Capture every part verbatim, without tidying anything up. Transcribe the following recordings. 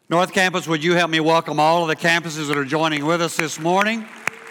North Campus, would you help me welcome all of the campuses that are joining with us this morning?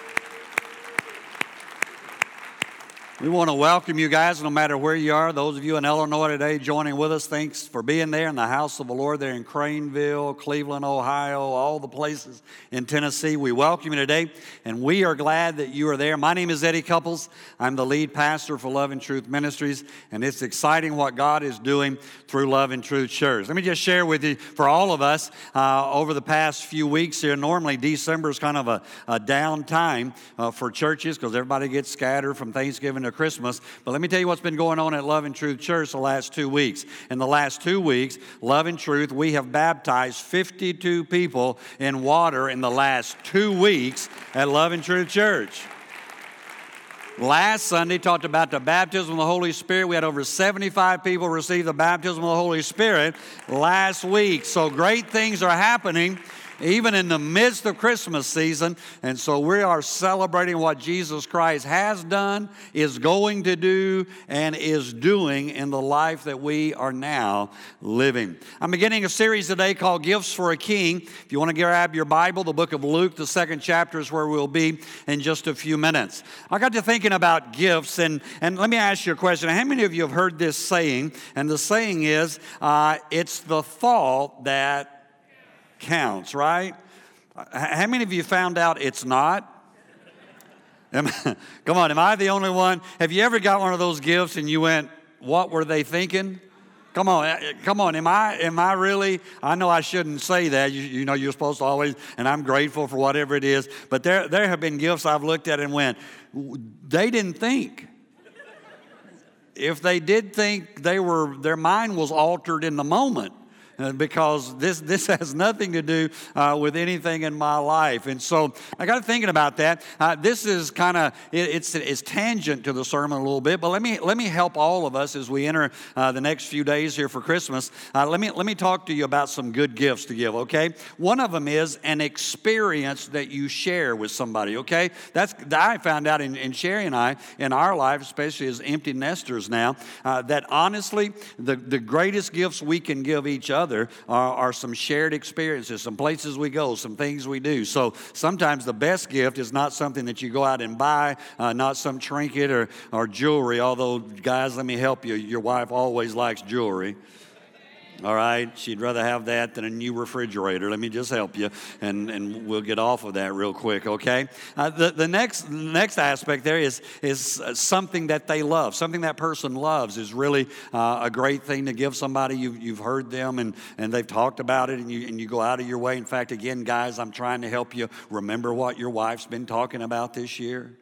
We want to welcome you guys no matter where you are. Those of you in Illinois today joining with us, thanks for being there in the house of the Lord there in Craneville, Cleveland, Ohio, all the places in Tennessee. We welcome you today, and we are glad that you are there. My name is Eddie Couples. I'm the lead pastor for Love and Truth Ministries, and it's exciting what God is doing through Love and Truth Church. Let me just share with you, for all of us, uh, over the past few weeks here, normally December is kind of a, a down time uh, for churches because everybody gets scattered from Thanksgiving to Christmas. But let me tell you what's been going on at Love and Truth Church the last two weeks. In the last two weeks, Love and Truth, we have baptized fifty-two people in water in the last two weeks at Love and Truth Church. Last Sunday, talked about the baptism of the Holy Spirit. We had over seventy-five people receive the baptism of the Holy Spirit last week. So great things are happening even in the midst of Christmas season. And so we are celebrating what Jesus Christ has done, is going to do, and is doing in the life that we are now living. I'm beginning a series today called Gifts for a King. If you want to grab your Bible, the book of Luke, the second chapter is where we'll be in just a few minutes. I got to thinking about gifts, and, and let me ask you a question. How many of you have heard this saying? And the saying is, uh, it's the thought that counts, right? How many of you found out it's not? Am, come on, am I the only one? Have you ever got one of those gifts and you went, what were they thinking? Come on, come on, am I am I really? I know I shouldn't say that. You, you know, you're supposed to always, and I'm grateful for whatever it is, but there, there have been gifts I've looked at and went, they didn't think. If they did think, they were, their mind was altered in the moment. Uh, because this this has nothing to do uh, with anything in my life. And so I got to thinking about that. Uh, this is kind of, it, it's it's tangent to the sermon a little bit, but let me let me help all of us as we enter uh, the next few days here for Christmas. Uh, let me let me talk to you about some good gifts to give, okay? One of them is an experience that you share with somebody, okay? That's I found out in, in Sherry and I, in our life, especially as empty nesters now, uh, that honestly, the, the greatest gifts we can give each other Are, are some shared experiences, some places we go, some things we do. So sometimes the best gift is not something that you go out and buy, uh, not some trinket or, or jewelry, although, guys, let me help you. Your wife always likes jewelry. All right, she'd rather have that than a new refrigerator. Let me just help you, and, and we'll get off of that real quick, okay? Uh, the the next next aspect there is is something that they love, something that person loves is really uh, a great thing to give somebody. You've you've heard them and and they've talked about it, and you and you go out of your way. In fact, again, guys, I'm trying to help you remember what your wife's been talking about this year.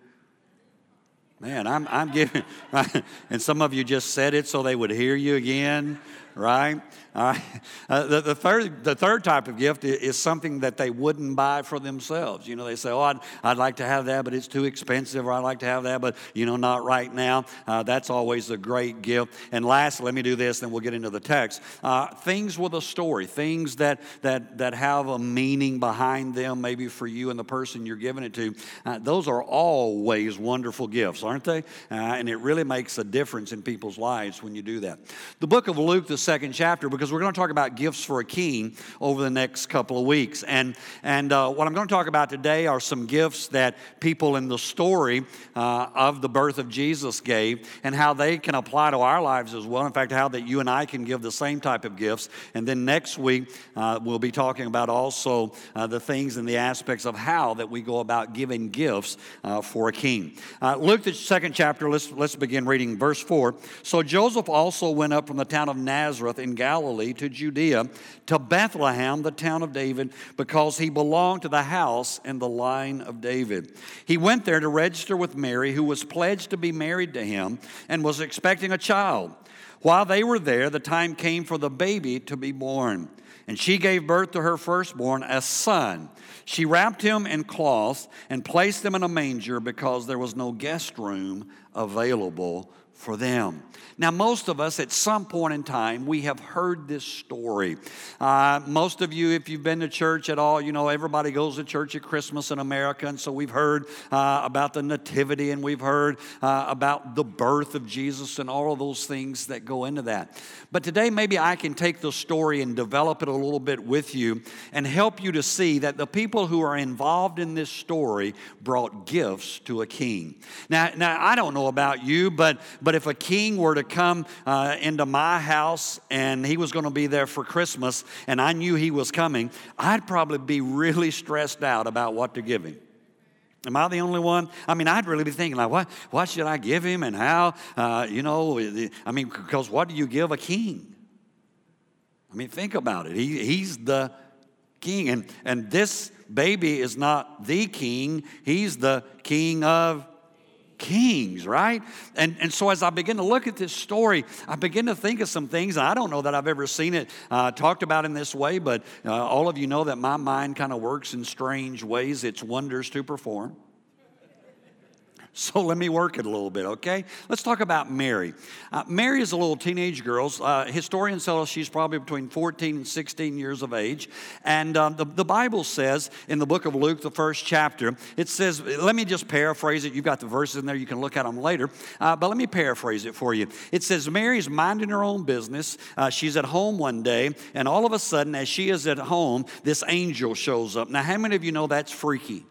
Man, I'm I'm giving, and some of you just said it so they would hear you again. Right? All right. Uh, the, the third the third type of gift is, is something that they wouldn't buy for themselves. You know, they say, oh, I'd, I'd like to have that, but it's too expensive, or I'd like to have that, but, you know, not right now. Uh, that's always a great gift. And last, let me do this, then we'll get into the text. Uh, things with a story, things that, that, that have a meaning behind them, maybe for you and the person you're giving it to. Uh, those are always wonderful gifts, aren't they? Uh, and it really makes a difference in people's lives when you do that. The book of Luke, the second chapter, because we're going to talk about gifts for a king over the next couple of weeks. And and uh, what I'm going to talk about today are some gifts that people in the story uh, of the birth of Jesus gave, and how they can apply to our lives as well. In fact, how that you and I can give the same type of gifts. And then next week, uh, we'll be talking about also uh, the things and the aspects of how that we go about giving gifts uh, for a king. Uh, Luke, the second chapter, let's, let's begin reading verse four. So Joseph also went up from the town of Nazareth Nazareth in Galilee to Judea, to Bethlehem, the town of David, because he belonged to the house and the line of David. He went there to register with Mary, who was pledged to be married to him and was expecting a child. While they were there, the time came for the baby to be born, and she gave birth to her firstborn, a son. She wrapped him in cloths and placed him in a manger because there was no guest room available for them. Now, most of us, at some point in time, we have heard this story. Uh, most of you, if you've been to church at all, you know, everybody goes to church at Christmas in America, and so we've heard uh, about the nativity, and we've heard uh, about the birth of Jesus and all of those things that go into that. But today, maybe I can take the story and develop it a little bit with you and help you to see that the people who are involved in this story brought gifts to a king. Now, now I don't know about you, but, but if a king were to come uh, into my house and he was going to be there for Christmas and I knew he was coming, I'd probably be really stressed out about what to give him. Am I the only one? I mean, I'd really be thinking, like, what, what should I give him and how? Uh, you know, I mean, because what do you give a king? I mean, think about it. He, he's the king. And, and this baby is not the king. He's the king of kings, right? And, and so as I begin to look at this story, I begin to think of some things. And I don't know that I've ever seen it uh, talked about in this way, but uh, all of you know that my mind kind of works in strange ways. It's wonders to perform. So let me work it a little bit, okay? Let's talk about Mary. Uh, Mary is a little teenage girl. Uh, historians tell us she's probably between fourteen and sixteen years of age. And um, the, the Bible says in the book of Luke, the first chapter, it says, let me just paraphrase it. You've got the verses in there. You can look at them later. Uh, but let me paraphrase it for you. It says, Mary's minding her own business. Uh, she's at home one day, and all of a sudden, as she is at home, this angel shows up. Now, how many of you know that's freaky?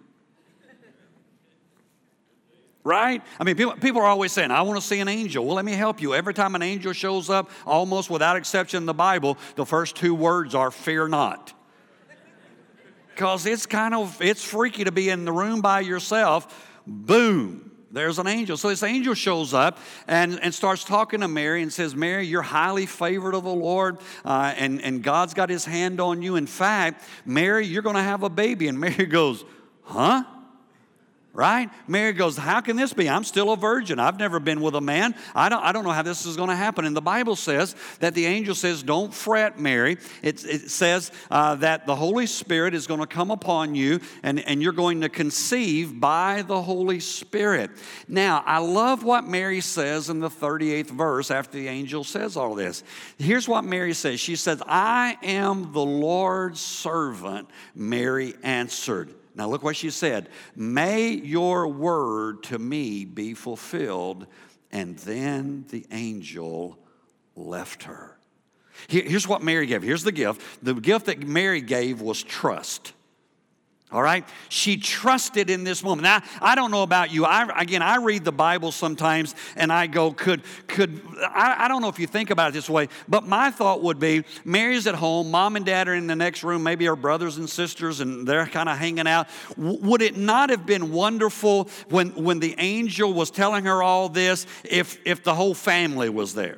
Right? I mean, people, people are always saying, I want to see an angel. Well, let me help you. Every time an angel shows up, almost without exception in the Bible, the first two words are fear not. Because it's kind of, it's freaky to be in the room by yourself. Boom, there's an angel. So this angel shows up and, and starts talking to Mary and says, Mary, you're highly favored of the Lord, uh, and, and God's got his hand on you. In fact, Mary, you're going to have a baby. And Mary goes, huh? Right? Mary goes, how can this be? I'm still a virgin. I've never been with a man. I don't, I don't know how this is going to happen. And the Bible says that the angel says, don't fret, Mary. It, it says uh, that the Holy Spirit is going to come upon you, and, and you're going to conceive by the Holy Spirit. Now, I love what Mary says in the thirty-eighth verse after the angel says all this. Here's what Mary says. She says, I am the Lord's servant. Mary answered. Now look what she said. May your word to me be fulfilled. And then the angel left her. Here's what Mary gave. Here's the gift. The gift that Mary gave was trust. All right? She trusted in this moment. Now, I don't know about you. I, again, I read the Bible sometimes and I go, could, could, I, I don't know if you think about it this way, but my thought would be, Mary's at home, mom and dad are in the next room, maybe her brothers and sisters, and they're kind of hanging out. W- would it not have been wonderful when, when the angel was telling her all this if, if the whole family was there?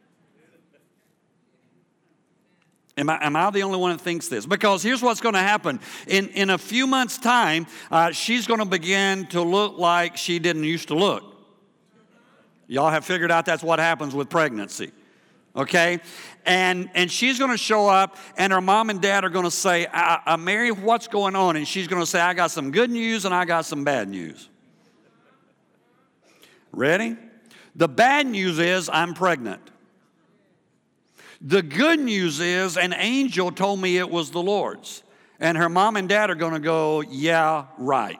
Am I, am I the only one that thinks this? Because here's what's going to happen. In, in a few months' time, uh, she's going to begin to look like she didn't used to look. Y'all have figured out that's what happens with pregnancy. Okay? And, and she's going to show up, and her mom and dad are going to say, uh, uh, Mary, what's going on? And she's going to say, I got some good news and I got some bad news. Ready? The bad news is I'm pregnant. The good news is an angel told me it was the Lord's. And her mom and dad are going to go, yeah, right.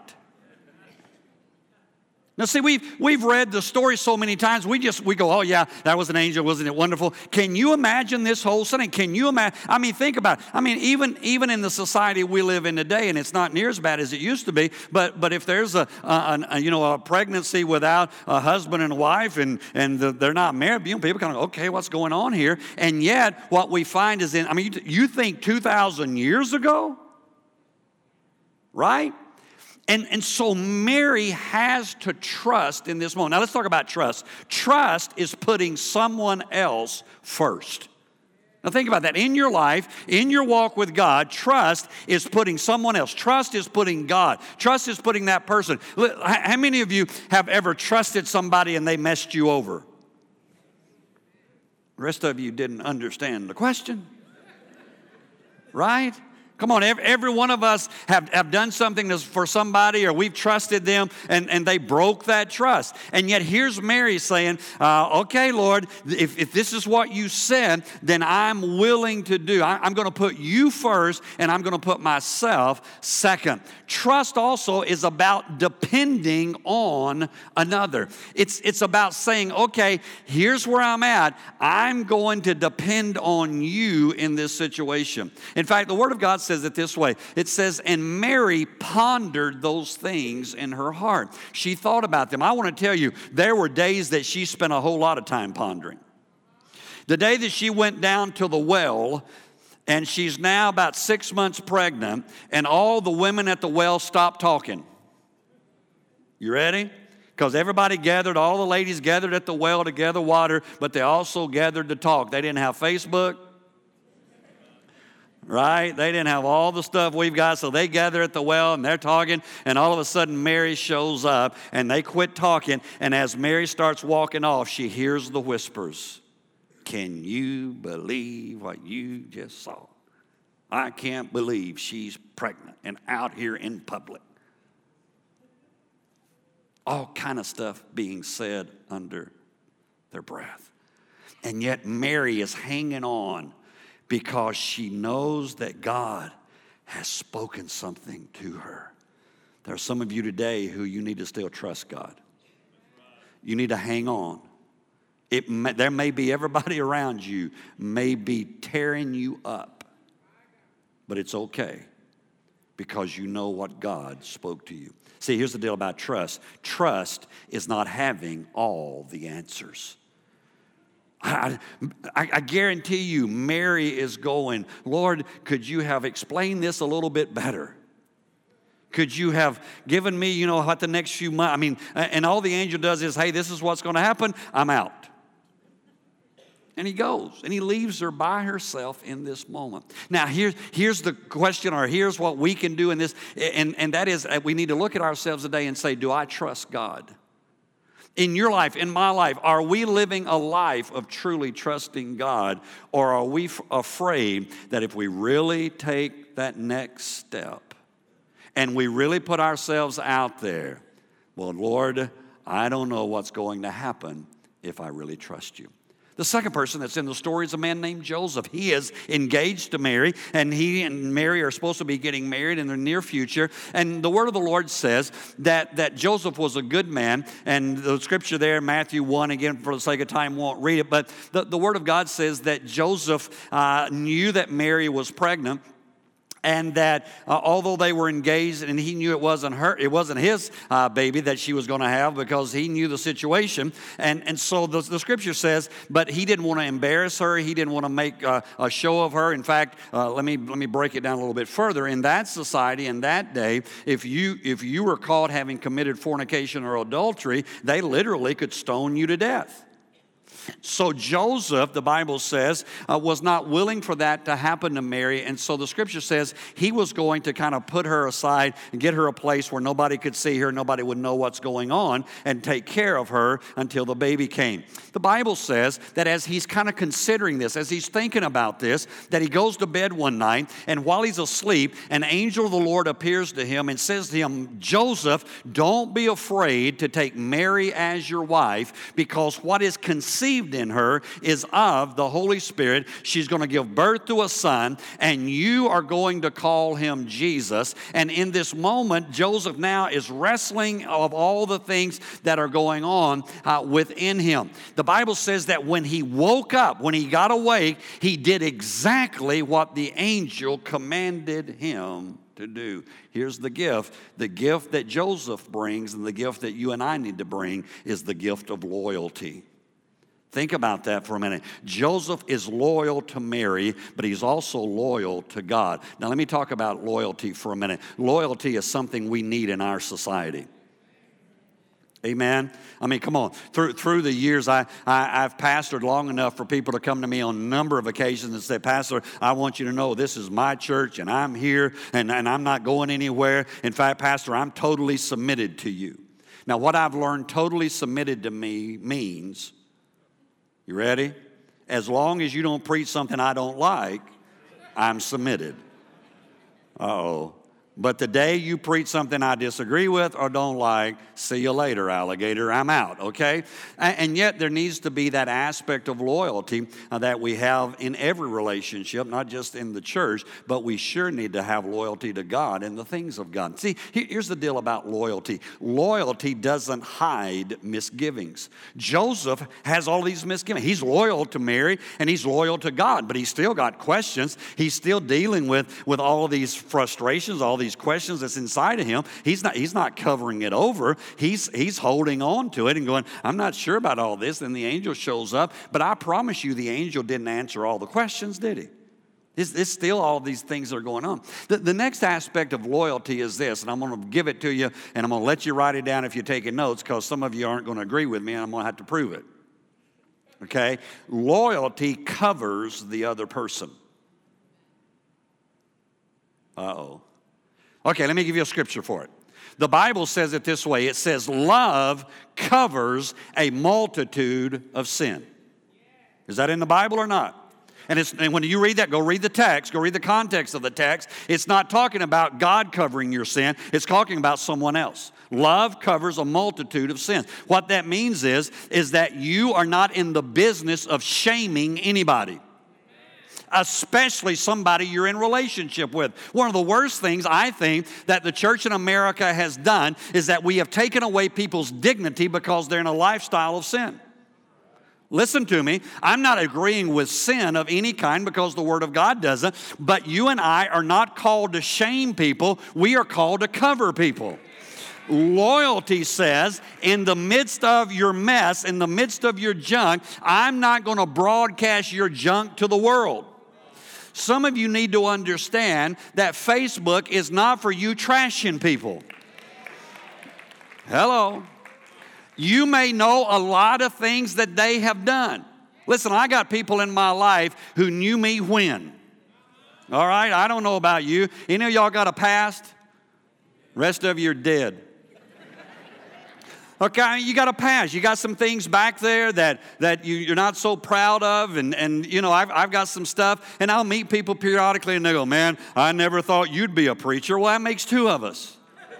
Now, see, we've, we've read the story so many times, we just, we go, oh, yeah, that was an angel, wasn't it wonderful? Can you imagine this whole setting? Can you imagine? I mean, think about it. I mean, even, even in the society we live in today, and it's not near as bad as it used to be, but, but if there's a, a, a, you know, a pregnancy without a husband and a wife, and, and the, they're not married, you know, people kind of, okay, what's going on here? And yet, what we find is in, I mean, you, you think two thousand years ago, right? And, and so Mary has to trust in this moment. Now let's talk about trust. Trust is putting someone else first. Now think about that. In your life, in your walk with God, trust is putting someone else. Trust is putting God. Trust is putting that person. How many of you have ever trusted somebody and they messed you over? The rest of you didn't understand the question. Right? Come on, every, every one of us have, have done something for somebody, or we've trusted them, and, and they broke that trust. And yet here's Mary saying, uh, okay, Lord, if, if this is what you said, then I'm willing to do. I, I'm going to put you first, and I'm going to put myself second. Trust also is about depending on another. It's, it's about saying, okay, here's where I'm at. I'm going to depend on you in this situation. In fact, the Word of God says it this way. It says, and Mary pondered those things in her heart. She thought about them. I want to tell you, there were days that she spent a whole lot of time pondering. The day that she went down to the well, and she's now about six months pregnant, and all the women at the well stopped talking. You ready? Because everybody gathered, all the ladies gathered at the well to gather water, but they also gathered to talk. They didn't have Facebook. Right? They didn't have all the stuff we've got, so they gather at the well, and they're talking, and all of a sudden Mary shows up, and they quit talking, and as Mary starts walking off, she hears the whispers. Can you believe what you just saw? I can't believe she's pregnant and out here in public. All kind of stuff being said under their breath. And yet Mary is hanging on, because she knows that God has spoken something to her. There are some of you today who you need to still trust God. You need to hang on. It may, there may be everybody around you may be tearing you up, but it's okay because you know what God spoke to you. See, here's the deal about trust. Trust is not having all the answers. I, I, I guarantee you, Mary is going, Lord, could you have explained this a little bit better? Could you have given me, you know, what the next few months, I mean, and all the angel does is, hey, this is what's going to happen, I'm out. And he goes, and he leaves her by herself in this moment. Now, here's, here's the question, or here's what we can do in this, and, and that is we need to look at ourselves today and say, do I trust God? In your life, in my life, are we living a life of truly trusting God, or are we f- afraid that if we really take that next step and we really put ourselves out there, well, Lord, I don't know what's going to happen if I really trust you. The second person that's in the story is a man named Joseph. He is engaged to Mary, and he and Mary are supposed to be getting married in the near future. And the word of the Lord says that, that Joseph was a good man. And the scripture there, Matthew one, again, for the sake of time, won't read it. But the, the word of God says that Joseph uh, knew that Mary was pregnant. And that uh, although they were engaged and he knew it wasn't her, it wasn't his uh, baby that she was going to have, because he knew the situation. And, and so the, the scripture says, but he didn't want to embarrass her. He didn't want to make uh, a show of her. In fact, uh, let me let me break it down a little bit further. In that society, in that day, if you if you were caught having committed fornication or adultery, they literally could stone you to death. So Joseph, the Bible says, uh, was not willing for that to happen to Mary. And so the scripture says he was going to kind of put her aside and get her a place where nobody could see her, nobody would know what's going on, and take care of her until the baby came. The Bible says that as he's kind of considering this, as he's thinking about this, that he goes to bed one night, and while he's asleep, an angel of the Lord appears to him and says to him, Joseph, don't be afraid to take Mary as your wife, because what is conceived in her is of the Holy Spirit. She's going to give birth to a son, and you are going to call him Jesus. And in this moment, Joseph now is wrestling of all the things that are going on uh, within him. The Bible says that when he woke up, when he got awake, he did exactly what the angel commanded him to do. Here's the gift. The gift that Joseph brings, and the gift that you and I need to bring, is the gift of loyalty. Think about that for a minute. Joseph is loyal to Mary, but he's also loyal to God. Now let me talk about loyalty for a minute. Loyalty is something we need in our society. Amen. I mean, come on. Through through the years, I, I, I've pastored long enough for people to come to me on a number of occasions and say, Pastor, I want you to know this is my church, and I'm here, and, and I'm not going anywhere. In fact, Pastor, I'm totally submitted to you. Now, what I've learned, totally submitted to me, means, you ready? As long as you don't preach something I don't like, I'm submitted. Uh-oh. But the day you preach something I disagree with or don't like, see you later, alligator, I'm out, okay? And yet there needs to be that aspect of loyalty that we have in every relationship, not just in the church, but we sure need to have loyalty to God and the things of God. See, here's the deal about loyalty. Loyalty doesn't hide misgivings. Joseph has all these misgivings. He's loyal to Mary and he's loyal to God, but he's still got questions. He's still dealing with, with all of these frustrations, all these questions that's inside of him. He's not, he's not covering it over. He's, he's holding on to it and going, I'm not sure about all this. Then the angel shows up. But I promise you, the angel didn't answer all the questions, did he? It's, it's still all these things that are going on. The, the next aspect of loyalty is this, and I'm going to give it to you, and I'm going to let you write it down if you're taking notes, because some of you aren't going to agree with me, and I'm going to have to prove it. Okay? Loyalty covers the other person. Uh-oh. Okay, let me give you a scripture for it. The Bible says it this way. It says, love covers a multitude of sin. Is that in the Bible or not? And, it's, and when you read that, go read the text. Go read the context of the text. It's not talking about God covering your sin. It's talking about someone else. Love covers a multitude of sins. What that means is, is that you are not in the business of shaming anybody, especially somebody you're in relationship with. One of the worst things I think that the church in America has done is that we have taken away people's dignity because they're in a lifestyle of sin. Listen to me. I'm not agreeing with sin of any kind because the Word of God doesn't, but you and I are not called to shame people. We are called to cover people. Loyalty says, in the midst of your mess, in the midst of your junk, I'm not going to broadcast your junk to the world. Some of you need to understand that Facebook is not for you trashing people. Hello. You may know a lot of things that they have done. Listen, I got people in my life who knew me when. All right? I don't know about you. Any of y'all got a past? Rest of you are dead. Okay, you got a past. You got some things back there that, that you, you're not so proud of. And, and you know, I've, I've got some stuff. And I'll meet people periodically and they go, man, I never thought you'd be a preacher. Well, that makes two of us.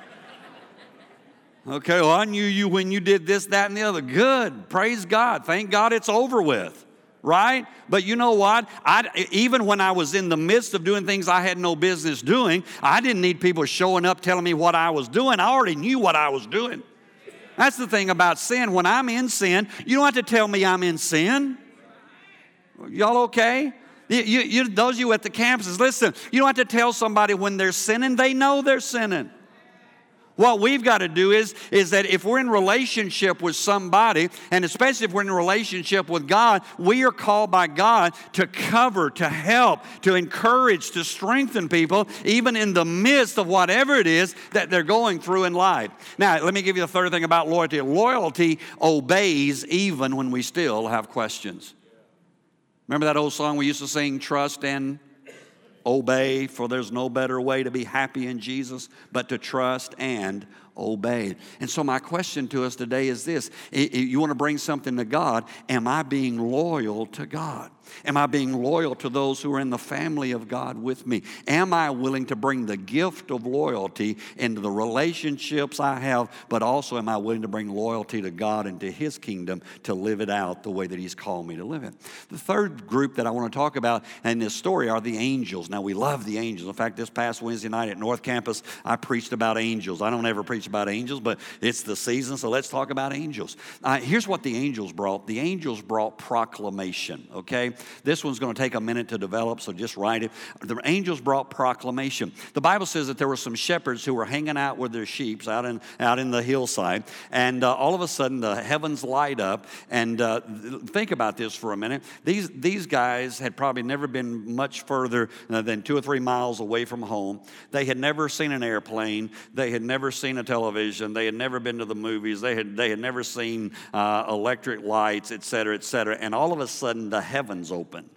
Okay, well, I knew you when you did this, that, and the other. Good. Praise God. Thank God it's over with. Right? But you know what? I, even when I was in the midst of doing things I had no business doing, I didn't need people showing up telling me what I was doing. I already knew what I was doing. That's the thing about sin. When I'm in sin, you don't have to tell me I'm in sin. Y'all okay? You, you, you, those of you at the campuses, listen, you don't have to tell somebody when they're sinning. They know they're sinning. What we've got to do is, is that if we're in relationship with somebody, and especially if we're in a relationship with God, we are called by God to cover, to help, to encourage, to strengthen people, even in the midst of whatever it is that they're going through in life. Now, let me give you the third thing about loyalty. Loyalty obeys even when we still have questions. Remember that old song we used to sing, Trust and Obey, for there's no better way to be happy in Jesus but to trust and obey. And so my question to us today is this. You want to bring something to God, am I being loyal to God? Am I being loyal to those who are in the family of God with me? Am I willing to bring the gift of loyalty into the relationships I have, but also am I willing to bring loyalty to God and to His kingdom to live it out the way that He's called me to live it? The third group that I want to talk about in this story are the angels. Now, we love the angels. In fact, this past Wednesday night at North Campus, I preached about angels. I don't ever preach about angels, but it's the season, so let's talk about angels. Uh, here's what the angels brought. The angels brought proclamation, okay? This one's going to take a minute to develop, so just write it. The angels brought proclamation. The Bible says that there were some shepherds who were hanging out with their sheep out in, out in the hillside, and uh, all of a sudden the heavens light up, and uh, think about this for a minute. These, these guys had probably never been much further than two or three miles away from home. They had never seen an airplane. They had never seen a television. They had never been to the movies. They had, they had never seen uh, electric lights, et cetera, et cetera, and all of a sudden the heavens open.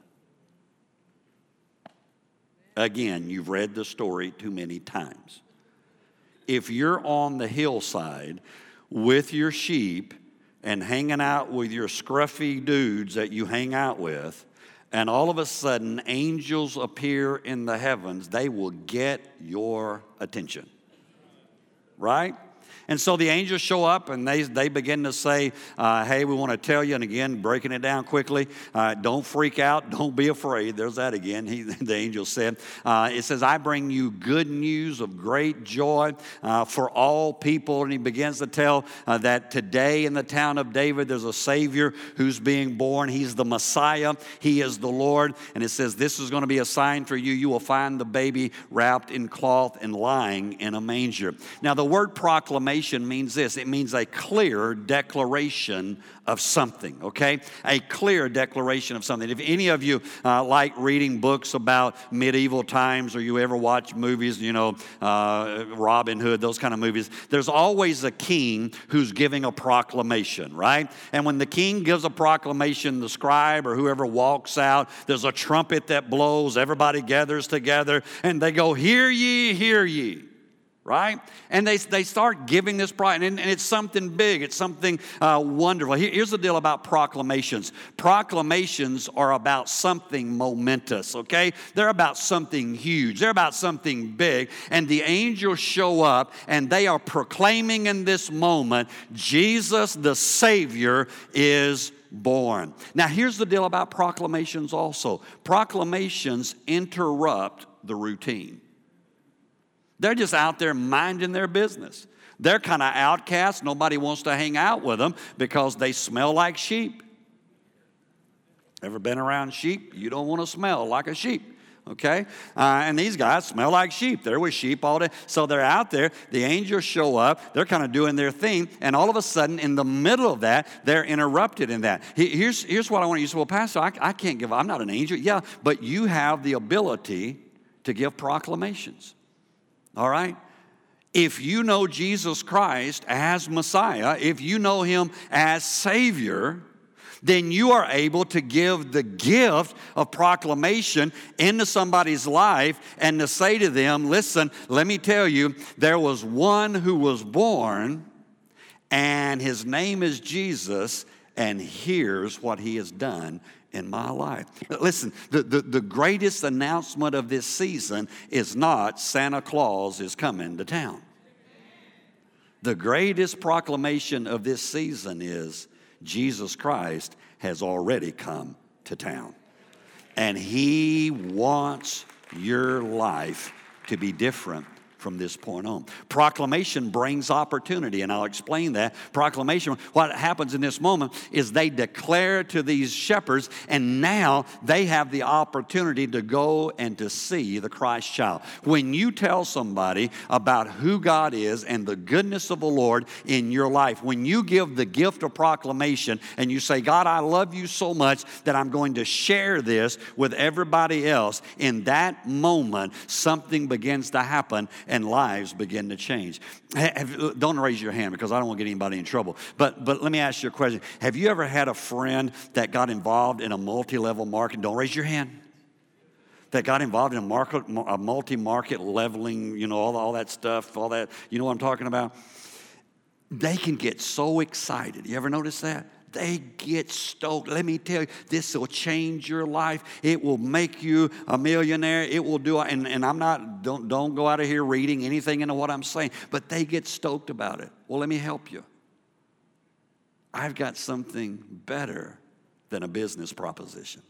Again, you've read the story too many times. If you're on the hillside with your sheep and hanging out with your scruffy dudes that you hang out with, and all of a sudden angels appear in the heavens, they will get your attention. Right? And so the angels show up and they, they begin to say, uh, hey, we want to tell you, and again, breaking it down quickly, uh, don't freak out, don't be afraid. There's that again, he, the angel said. Uh, it says, I bring you good news of great joy uh, for all people. And he begins to tell uh, that today in the town of David, there's a Savior who's being born. He's the Messiah. He is the Lord. And it says, this is going to be a sign for you. You will find the baby wrapped in cloth and lying in a manger. Now, the word proclamation means this. It means a clear declaration of something, okay? A clear declaration of something. If any of you uh, like reading books about medieval times, or you ever watch movies, you know, uh, Robin Hood, those kind of movies, there's always a king who's giving a proclamation, right? And when the king gives a proclamation, the scribe or whoever walks out, there's a trumpet that blows, everybody gathers together, and they go, hear ye, hear ye. Right? And they, they start giving this pride, and, and it's something big. It's something uh, wonderful. Here, here's the deal about proclamations. Proclamations are about something momentous, okay? They're about something huge. They're about something big. And the angels show up, and they are proclaiming in this moment, Jesus the Savior is born. Now, here's the deal about proclamations also. Proclamations interrupt the routine. They're just out there minding their business. They're kind of outcasts. Nobody wants to hang out with them because they smell like sheep. Ever been around sheep? You don't want to smell like a sheep, okay? Uh, and these guys smell like sheep. They're with sheep all day. So they're out there. The angels show up. They're kind of doing their thing. And all of a sudden, in the middle of that, they're interrupted in that. Here's, here's what I want you to say. Well, Pastor, I, I can't give, I'm not an angel. Yeah, but you have the ability to give proclamations. All right? If you know Jesus Christ as Messiah, if you know Him as Savior, then you are able to give the gift of proclamation into somebody's life and to say to them, listen, let me tell you, there was one who was born, and His name is Jesus, and here's what He has done in my life. Listen, the, the, the greatest announcement of this season is not Santa Claus is coming to town. The greatest proclamation of this season is Jesus Christ has already come to town. And He wants your life to be different from this point on. Proclamation brings opportunity, and I'll explain that. Proclamation, what happens in this moment is they declare to these shepherds, and now they have the opportunity to go and to see the Christ child. When you tell somebody about who God is and the goodness of the Lord in your life, when you give the gift of proclamation and you say, God, I love you so much that I'm going to share this with everybody else, in that moment, something begins to happen and lives begin to change. Have, don't raise your hand because I don't want to get anybody in trouble. But but let me ask you a question. Have you ever had a friend that got involved in a multi-level market? Don't raise your hand. That got involved in a, market, a multi-market leveling, you know, all, all that stuff, all that. You know what I'm talking about? They can get so excited. You ever notice that? They get stoked. Let me tell you, this will change your life. It will make you a millionaire. It will do, and, and I'm not, don't, don't go out of here reading anything into what I'm saying, but they get stoked about it. Well, let me help you. I've got something better than a business proposition.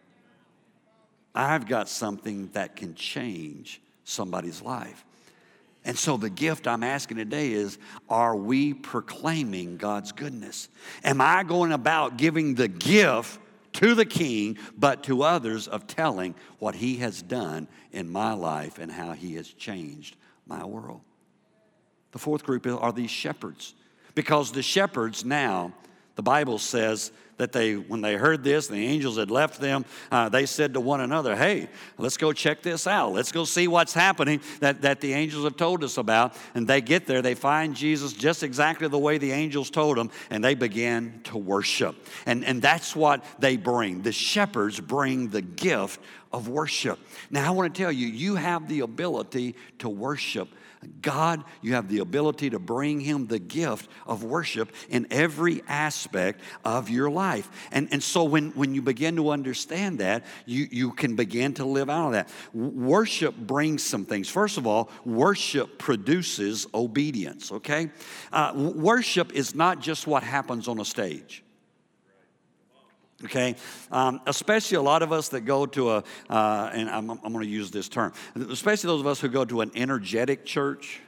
I've got something that can change somebody's life. And so the gift I'm asking today is, are we proclaiming God's goodness? Am I going about giving the gift to the King, but to others of telling what He has done in my life and how He has changed my world? The fourth group are these shepherds. Because the shepherds now, the Bible says that they, when they heard this, the angels had left them, uh, they said to one another, hey, let's go check this out. Let's go see what's happening that, that the angels have told us about. And they get there, they find Jesus just exactly the way the angels told them, and they begin to worship. And, and that's what they bring. The shepherds bring the gift of worship. Now, I want to tell you, you have the ability to worship God. You have the ability to bring Him the gift of worship in every aspect of your life. life. And, and so when, when you begin to understand that, you, you can begin to live out of that. Worship brings some things. First of all, worship produces obedience, okay? Uh, worship is not just what happens on a stage. Okay, um, especially a lot of us that go to a, uh, and I'm, I'm going to use this term, especially those of us who go to an energetic church.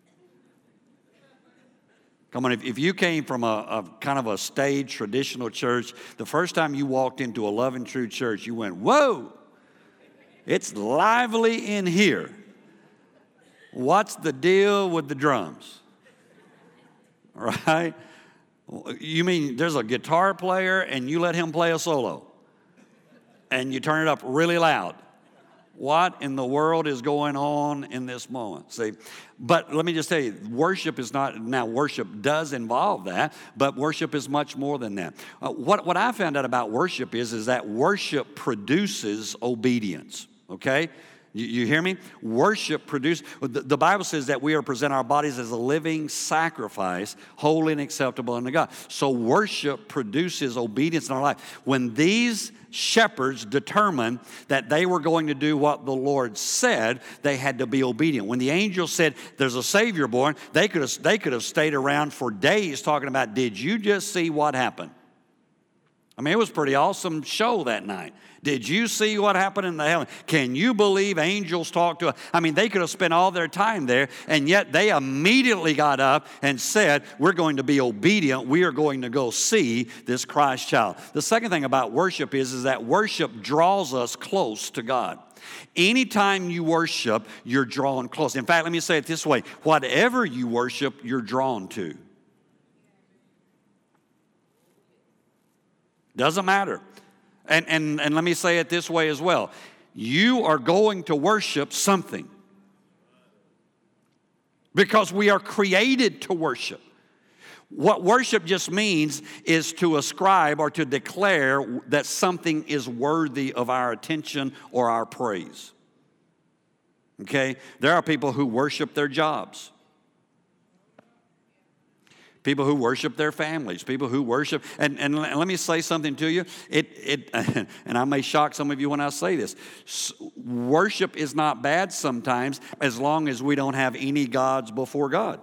Come on, if, if you came from a, a kind of a stage traditional church, the first time you walked into a Love and True church, you went, whoa, it's lively in here. What's the deal with the drums? Right? You mean there's a guitar player and you let him play a solo and you turn it up really loud? What in the world is going on in this moment? See, but let me just tell you, worship is not, now worship does involve that, but worship is much more than that. Uh, what, what I found out about worship is, is that worship produces obedience, okay? You, you hear me? Worship produces, the, the Bible says that we are to present our bodies as a living sacrifice, holy and acceptable unto God. So worship produces obedience in our life. When these shepherds determined that they were going to do what the Lord said, they had to be obedient. When the angel said, there's a Savior born, they could have, they could have stayed around for days talking about, did you just see what happened? I mean, it was a pretty awesome show that night. Did you see what happened in the heaven? Can you believe angels talk to us? I mean, they could have spent all their time there, and yet they immediately got up and said, we're going to be obedient. We are going to go see this Christ child. The second thing about worship is, is that worship draws us close to God. Anytime you worship, you're drawn close. In fact, let me say it this way. Whatever you worship, you're drawn to. Doesn't matter. And, and, and let me say it this way as well. You are going to worship something. Because we are created to worship. What worship just means is to ascribe or to declare that something is worthy of our attention or our praise. Okay? There are people who worship their jobs. People who worship their families, people who worship, and, and let me say something to you, it, it, and I may shock some of you when I say this, worship is not bad sometimes as long as we don't have any gods before God.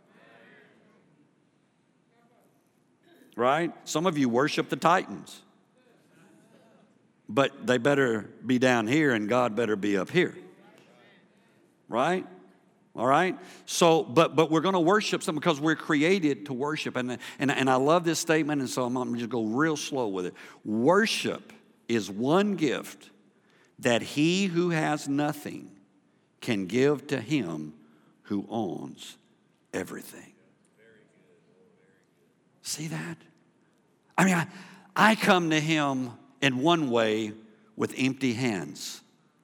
Right? Some of you worship the Titans, but they better be down here and God better be up here. Right? All right? So, but but we're going to worship something because we're created to worship. And, and, and I love this statement, and so I'm going to just go real slow with it. Worship is one gift that he who has nothing can give to him who owns everything. See that? I mean, I, I come to him in one way with empty hands.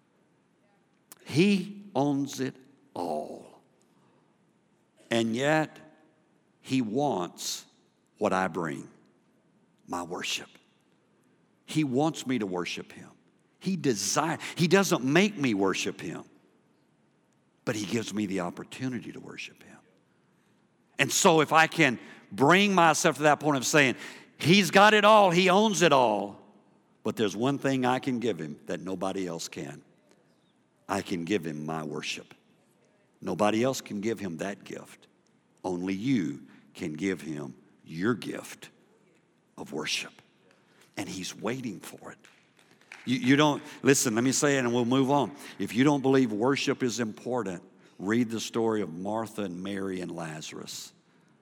He owns it all. And yet, he wants what I bring, my worship. He wants me to worship him. He desires, he doesn't make me worship him, but he gives me the opportunity to worship him. And so if I can bring myself to that point of saying, he's got it all, he owns it all, but there's one thing I can give him that nobody else can. I can give him my worship. Nobody else can give him that gift. Only you can give him your gift of worship. And he's waiting for it. You, you don't, listen, let me say it and we'll move on. If you don't believe worship is important, read the story of Martha and Mary and Lazarus.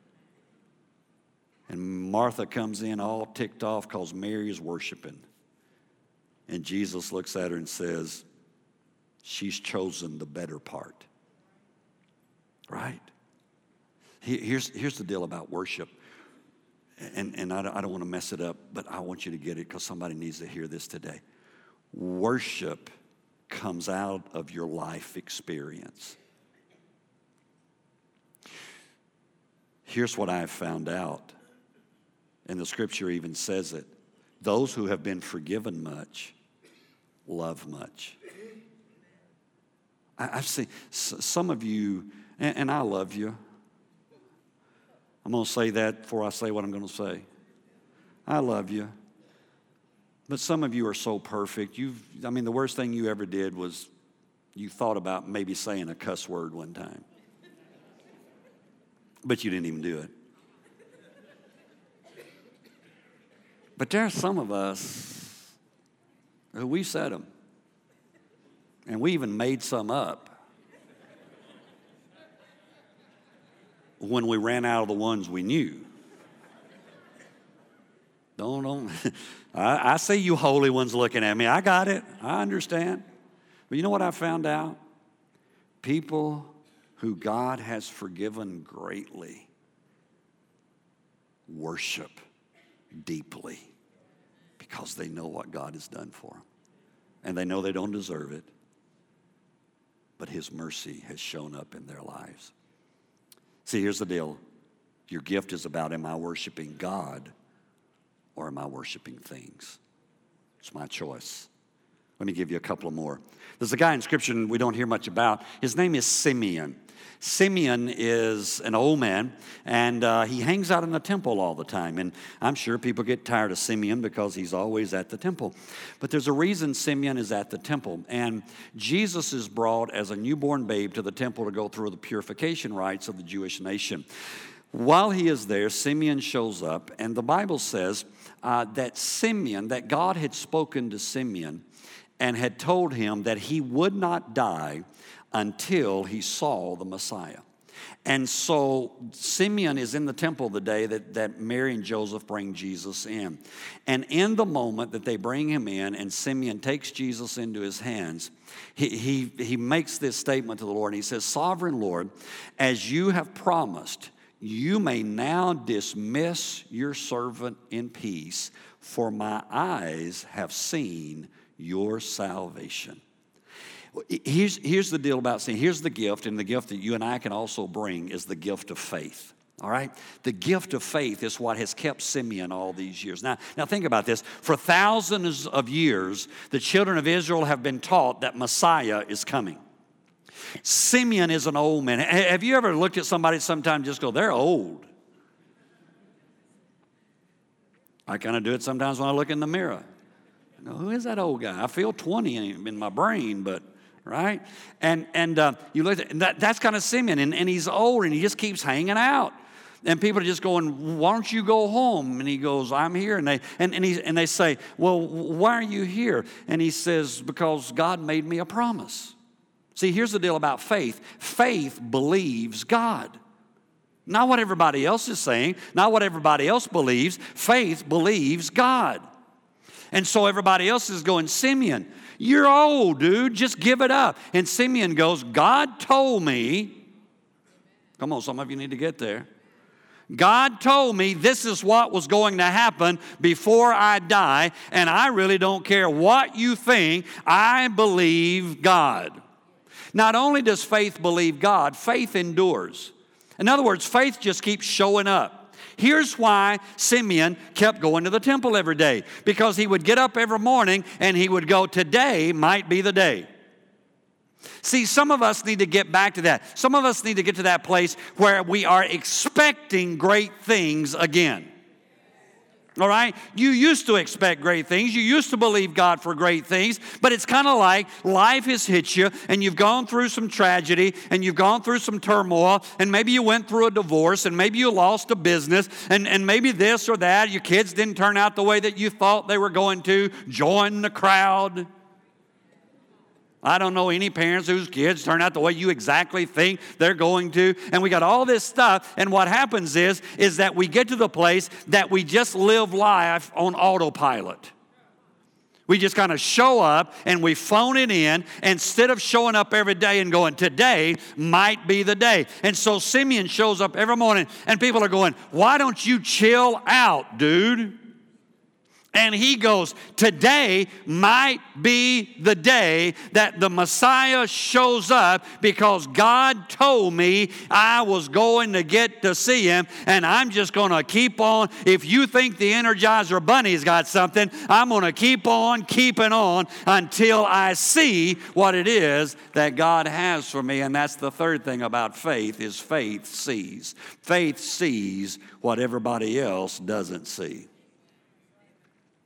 And Martha comes in all ticked off because Mary is worshiping. And Jesus looks at her and says, she's chosen the better part. Right? Here's, here's the deal about worship. And, and I don't, I don't want to mess it up, but I want you to get it because somebody needs to hear this today. Worship comes out of your life experience. Here's what I have found out, and the scripture even says it. Those who have been forgiven much love much. I, I've seen some of you, and, and I love you. I'm going to say that before I say what I'm going to say. I love you. But some of you are so perfect. You've, I mean, the worst thing you ever did was you thought about maybe saying a cuss word one time. But you didn't even do it. But there are some of us who we said them. And we even made some up when we ran out of the ones we knew. Don't, don't. I, I see you holy ones looking at me. I got it. I understand. But you know what I found out? People who God has forgiven greatly worship deeply because they know what God has done for them. And they know they don't deserve it, but His mercy has shown up in their lives. See, here's the deal. Your gift is about, am I worshiping God or am I worshiping things? It's my choice. Let me give you a couple of more. There's a guy in Scripture we don't hear much about. His name is Simeon. Simeon is an old man, and uh, he hangs out in the temple all the time. And I'm sure people get tired of Simeon because he's always at the temple. But there's a reason Simeon is at the temple. And Jesus is brought as a newborn babe to the temple to go through the purification rites of the Jewish nation. While he is there, Simeon shows up, and the Bible says uh, that Simeon, that God had spoken to Simeon and had told him that he would not die until he saw the Messiah. And so Simeon is in the temple the day that, that Mary and Joseph bring Jesus in. And in the moment that they bring him in and Simeon takes Jesus into his hands, he, he, he makes this statement to the Lord. And he says, Sovereign Lord, as you have promised, you may now dismiss your servant in peace, for my eyes have seen your salvation. Here's, here's the deal about sin. Here's the gift, and the gift that you and I can also bring is the gift of faith. All right? The gift of faith is what has kept Simeon all these years. Now, now think about this. For thousands of years, the children of Israel have been taught that Messiah is coming. Simeon is an old man. Have you ever looked at somebody sometime and just go, they're old? I kind of do it sometimes when I look in the mirror. You know, who is that old guy? I feel twenty in, in my brain, but, right? And and uh, you look at that, that's kind of Simeon, and, and he's old, and he just keeps hanging out. And people are just going, why don't you go home? And he goes, I'm here. And they and, and, he, and they say, well, why are you here? And he says, because God made me a promise. See, here's the deal about faith. Faith believes God. Not what everybody else is saying, not what everybody else believes. Faith believes God. And so everybody else is going, Simeon, you're old, dude. Just give it up. And Simeon goes, God told me. Come on, some of you need to get there. God told me this is what was going to happen before I die, and I really don't care what you think. I believe God. Not only does faith believe God, faith endures. In other words, faith just keeps showing up. Here's why Simeon kept going to the temple every day. Because he would get up every morning and he would go, today might be the day. See, some of us need to get back to that. Some of us need to get to that place where we are expecting great things again. All right? You used to expect great things. You used to believe God for great things. But it's kind of like life has hit you and you've gone through some tragedy and you've gone through some turmoil and maybe you went through a divorce and maybe you lost a business and, and maybe this or that. Your kids didn't turn out the way that you thought they were going to. Join the crowd. I don't know any parents whose kids turn out the way you exactly think they're going to. And we got all this stuff. And what happens is, is that we get to the place that we just live life on autopilot. We just kind of show up and we phone it in instead of showing up every day and going, today might be the day. And so Simeon shows up every morning and people are going, why don't you chill out, dude? And he goes, today might be the day that the Messiah shows up because God told me I was going to get to see him and I'm just going to keep on. If you think the Energizer Bunny's got something, I'm going to keep on keeping on until I see what it is that God has for me. And that's the third thing about faith is faith sees. Faith sees what everybody else doesn't see.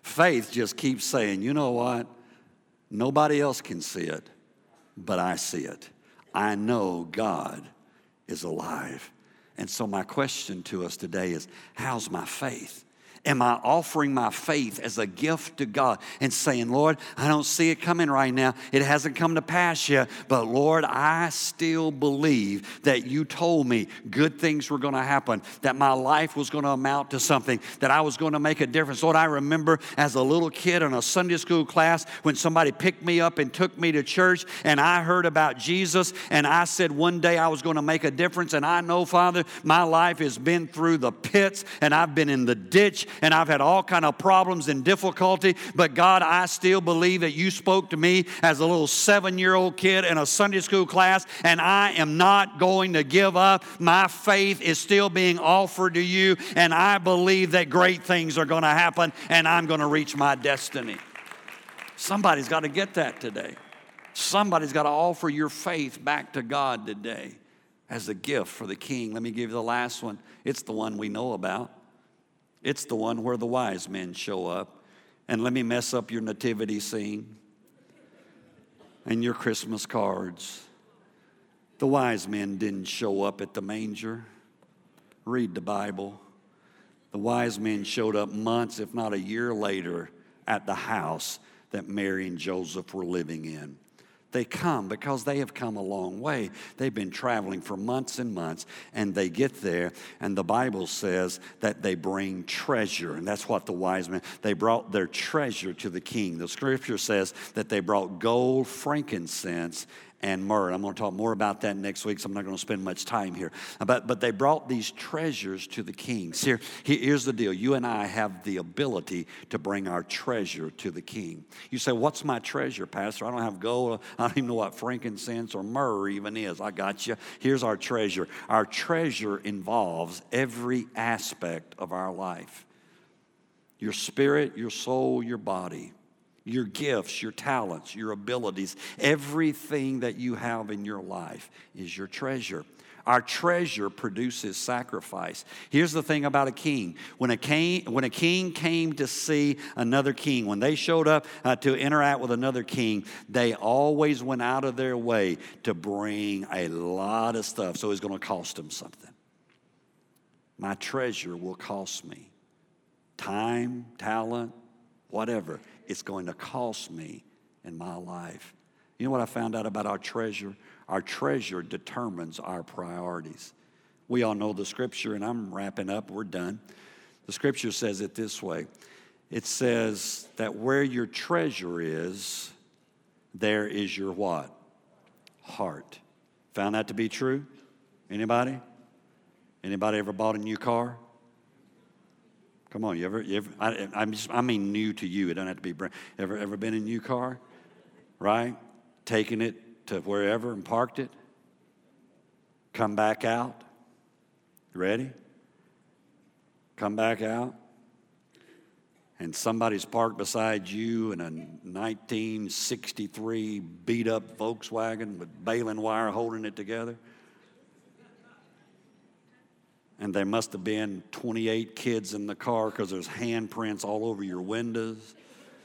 Faith just keeps saying, you know what? Nobody else can see it, but I see it. I know God is alive. And so my question to us today is, how's my faith? Am I offering my faith as a gift to God and saying, Lord, I don't see it coming right now. It hasn't come to pass yet. But Lord, I still believe that you told me good things were going to happen, that my life was going to amount to something, that I was going to make a difference. Lord, I remember as a little kid in a Sunday school class when somebody picked me up and took me to church and I heard about Jesus and I said one day I was going to make a difference. And I know, Father, my life has been through the pits and I've been in the ditch and I've had all kind of problems and difficulty, but God, I still believe that you spoke to me as a little seven-year-old kid in a Sunday school class, and I am not going to give up. My faith is still being offered to you, and I believe that great things are going to happen, and I'm going to reach my destiny. Somebody's got to get that today. Somebody's got to offer your faith back to God today as a gift for the King. Let me give you the last one. It's the one we know about. It's the one where the wise men show up. And let me mess up your nativity scene and your Christmas cards. The wise men didn't show up at the manger. Read the Bible. The wise men showed up months, if not a year later, at the house that Mary and Joseph were living in. They come because they have come a long way. They've been traveling for months and months, and they get there, and the Bible says that they bring treasure, and that's what the wise men, they brought their treasure to the king. The scripture says that they brought gold, frankincense, and myrrh. I'm going to talk more about that next week, so I'm not going to spend much time here. But, but they brought these treasures to the kings. Here, here's the deal. You and I have the ability to bring our treasure to the king. You say, what's my treasure, Pastor? I don't have gold. I don't even know what frankincense or myrrh even is. I got you. Here's our treasure. Our treasure involves every aspect of our life. Your spirit, your soul, your body. Your gifts, your talents, your abilities, everything that you have in your life is your treasure. Our treasure produces sacrifice. Here's the thing about a king. When a king, when a king came to see another king, when they showed up uh, to interact with another king, they always went out of their way to bring a lot of stuff. So it's going to cost them something. My treasure will cost me time, talent, whatever. It's going to cost me in my life. You know what I found out about our treasure? Our treasure determines our priorities. We all know the scripture, and I'm wrapping up. We're done. The scripture says it this way. It says that where your treasure is, there is your what? Heart. Found that to be true? Anybody? Anybody ever bought a new car? Come on, you ever, you ever I, I'm just, I mean new to you. It doesn't have to be brand. Ever, ever been in a new car? Right? Taken it to wherever and parked it? Come back out? Ready? Come back out? And somebody's parked beside you in a nineteen sixty-three beat-up Volkswagen with baling wire holding it together. And there must have been twenty-eight kids in the car because there's handprints all over your windows.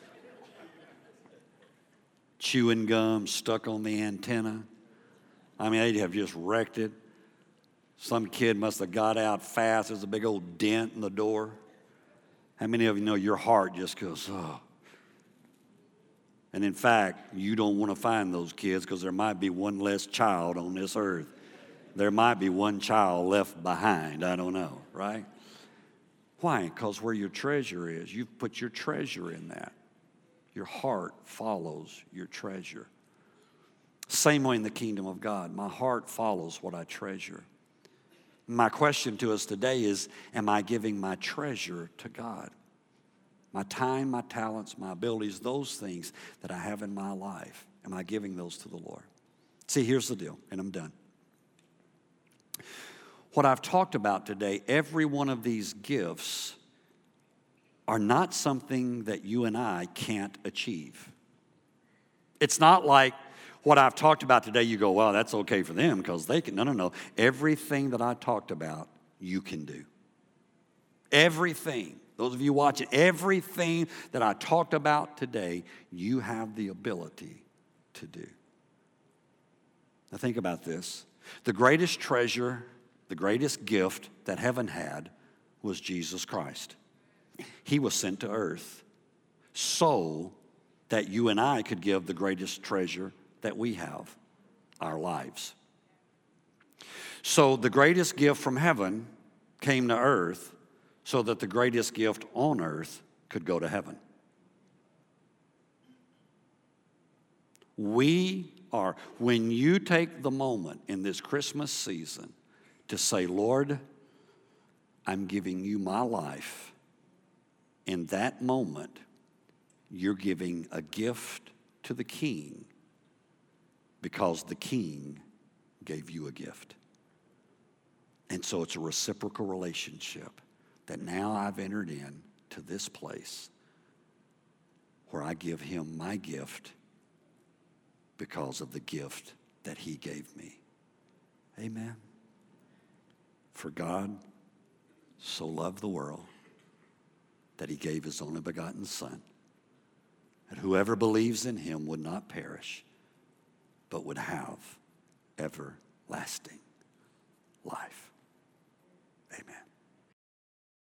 Chewing gum stuck on the antenna. I mean, they'd have just wrecked it. Some kid must have got out fast. There's a big old dent in the door. How many of you know your heart just goes, oh. And in fact, you don't want to find those kids because there might be one less child on this earth. There might be one child left behind. I don't know, right? Why? Because where your treasure is, you've put your treasure in that. Your heart follows your treasure. Same way in the kingdom of God. My heart follows what I treasure. My question to us today is, am I giving my treasure to God? My time, my talents, my abilities, those things that I have in my life, am I giving those to the Lord? See, here's the deal, and I'm done. What I've talked about today, every one of these gifts are not something that you and I can't achieve. It's not like what I've talked about today, you go, well, that's okay for them because they can. No, no, no. Everything that I talked about, you can do. Everything Those of you watching, everything that I talked about today, you have the ability to do. Now think about this. The greatest treasure, the greatest gift that heaven had was Jesus Christ. He was sent to earth so that you and I could give the greatest treasure that we have, our lives. So the greatest gift from heaven came to earth so that the greatest gift on earth could go to heaven. We are, when you take the moment in this Christmas season to say, Lord, I'm giving you my life, in that moment, you're giving a gift to the King because the King gave you a gift. And so it's a reciprocal relationship that now I've entered in to this place where I give him my gift because of the gift that he gave me. Amen. For God so loved the world that he gave his only begotten Son, that whoever believes in him would not perish, but would have everlasting life. Amen.